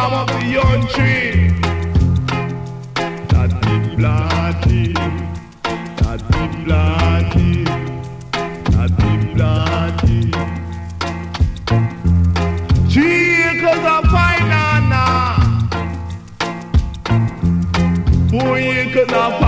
farm of the young tree. That be planting, that be planting, that be planting. 3 acres of banana, 4 acres of